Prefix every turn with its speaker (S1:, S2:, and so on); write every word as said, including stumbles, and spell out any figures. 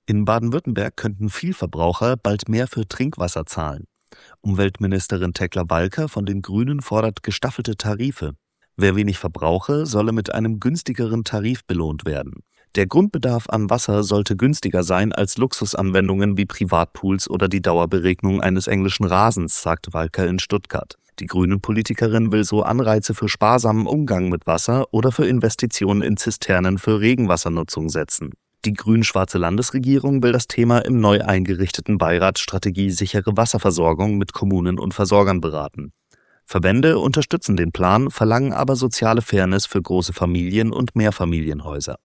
S1: In Baden-Württemberg könnten Vielverbraucher bald mehr für Trinkwasser zahlen. Umweltministerin Tekla-Walker von den Grünen fordert gestaffelte Tarife. Wer wenig verbrauche, solle mit einem günstigeren Tarif belohnt werden. Der Grundbedarf an Wasser sollte günstiger sein als Luxusanwendungen wie Privatpools oder die Dauerberegnung eines englischen Rasens, sagte Walker in Stuttgart. Die Grünen-Politikerin will so Anreize für sparsamen Umgang mit Wasser oder für Investitionen in Zisternen für Regenwassernutzung setzen. Die grün-schwarze Landesregierung will das Thema im neu eingerichteten Beirat Strategie sichere Wasserversorgung mit Kommunen und Versorgern beraten. Verbände unterstützen den Plan, verlangen aber soziale Fairness für große Familien und Mehrfamilienhäuser.